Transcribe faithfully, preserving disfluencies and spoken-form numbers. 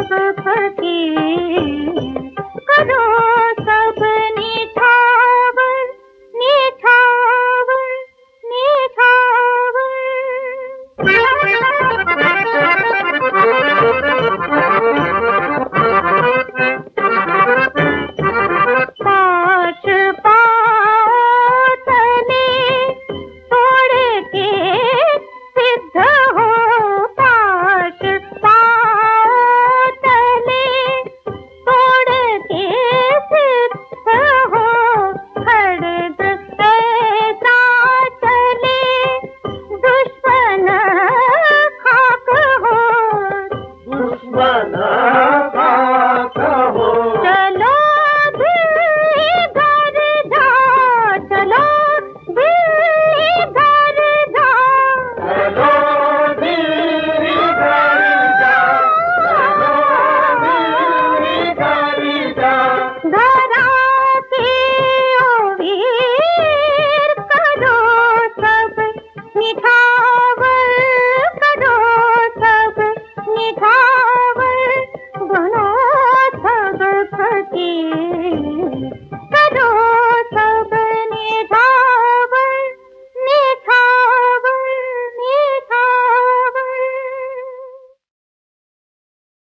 सब फकीर, करो सब निछावर निछावर निछावर। पाश पाओ तले तोड़ के सिद्ध हो, पाश पाओ तले तोड़ के सिद्ध हो, खड्ग ऐसा चले दुश्मन खाक हो, दुश्मन खाक हो। चलो दिल्ली घर जा, चलो दिल्ली घर जा, चलो दिल्ली घर जा, चलो दिल्ली घर जा। धरा के ओ वीर, करो सब निछावर, करो सब निछावर, बनो सब फकीर, करो